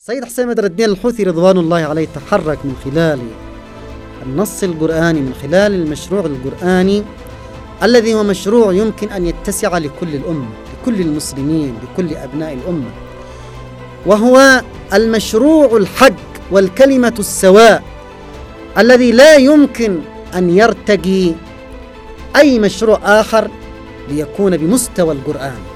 سيد حسين بدر الدين الحوثي رضوان الله عليه تحرك من خلال النص القرآني، من خلال المشروع القرآني الذي هو مشروع يمكن أن يتسع لكل الأمة، لكل المسلمين، لكل أبناء الأمة، وهو المشروع الحق والكلمة السواء الذي لا يمكن أن يرتقي أي مشروع آخر ليكون بمستوى القرآن.